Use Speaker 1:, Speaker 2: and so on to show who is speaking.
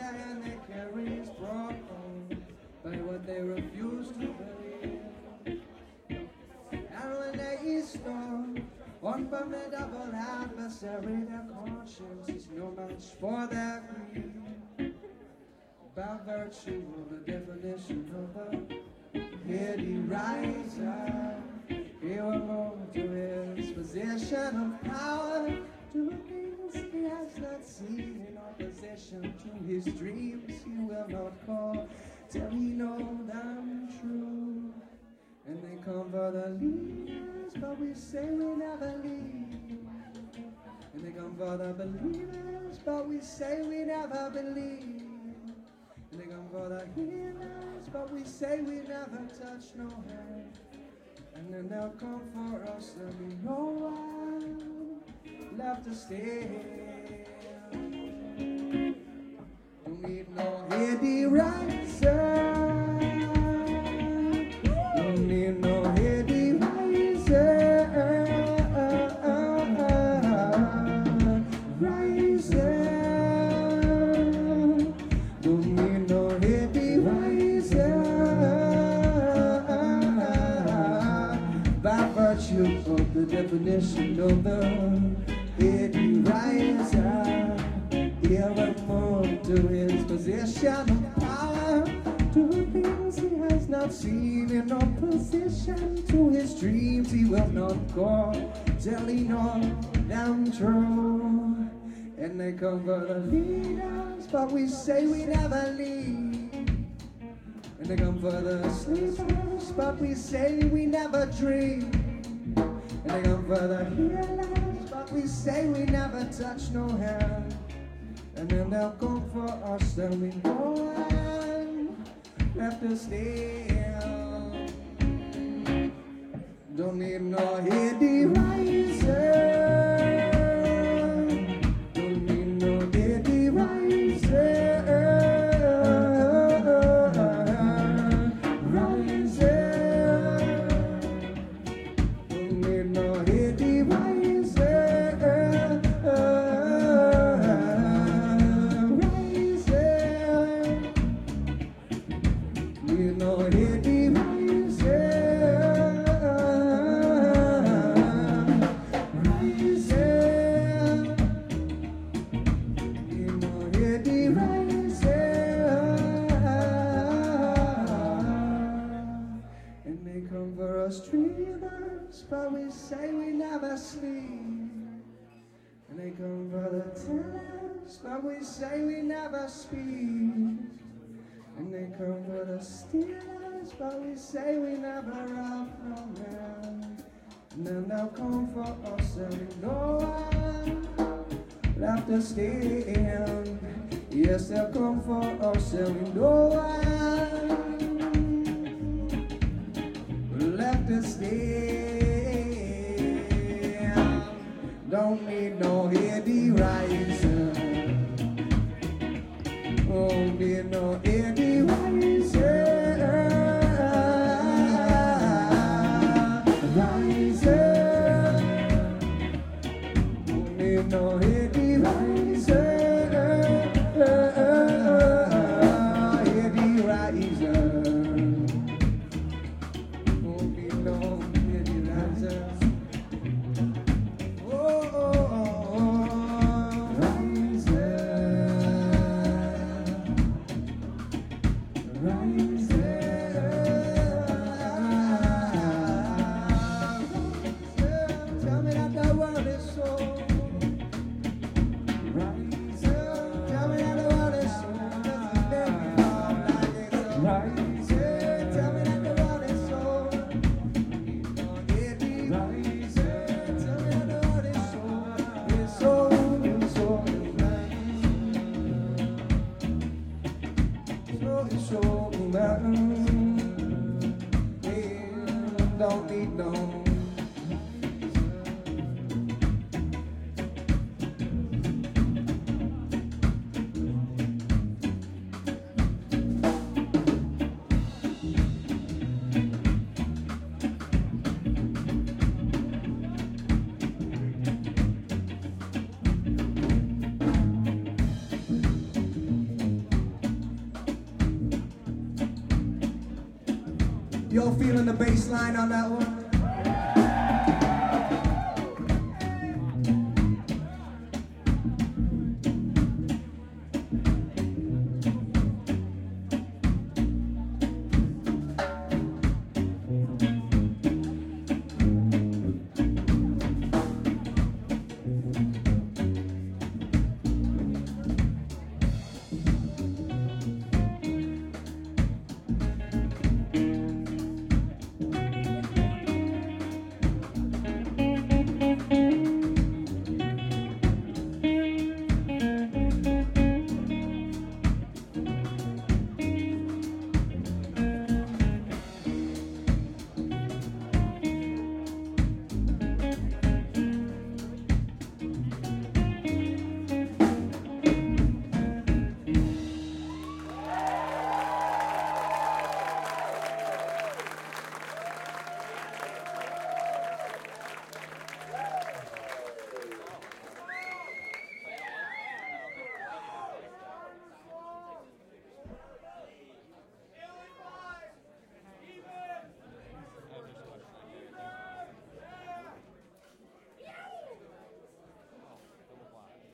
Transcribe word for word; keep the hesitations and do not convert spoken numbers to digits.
Speaker 1: and they carry his brought home by what they refuse to believe. And when they storm, unformidable adversary, their conscience is no match for their greed. By virtue of the definition of the heady riser, he will move to his position of power, to things he has not seen. In opposition to his dreams, he will not call till he know them true. And they come for the leaders, but we say we never leave. And they come for the believers, but we say we never believe. And they come for the healers, but we say we never touch no hand. And then they'll come for us, there'll be no one left to stay. Don't need no heady riser. Don't need no heady riser. Riser. Don't need no heady riser. By virtue of the definition of the heady riser, he will move to his position of power, to things he has not seen. In opposition to his dreams, he will not go till he know them true. And they come for the leaders, but we say we never leave. And they come for the sleepers, but we say we never dream. And they come for the healers, but we say we never touch no hand. And then they'll come for us, there'll be no one left to stand. Don't need no heady riser. Don't need no heady riser. Dreamers, but we say we never sleep. And they come for the tellers, but we say we never speak. And they come for the stealers, but we say we never rob from them. And then they'll come for us, and no one left to stand. Yes, they'll come for us, and no one left to stand. Don't need no heady riser. Don't need no heady riser. Riser. Don't need no heady riser. Heady riser. Y'all feeling the bass line on that one?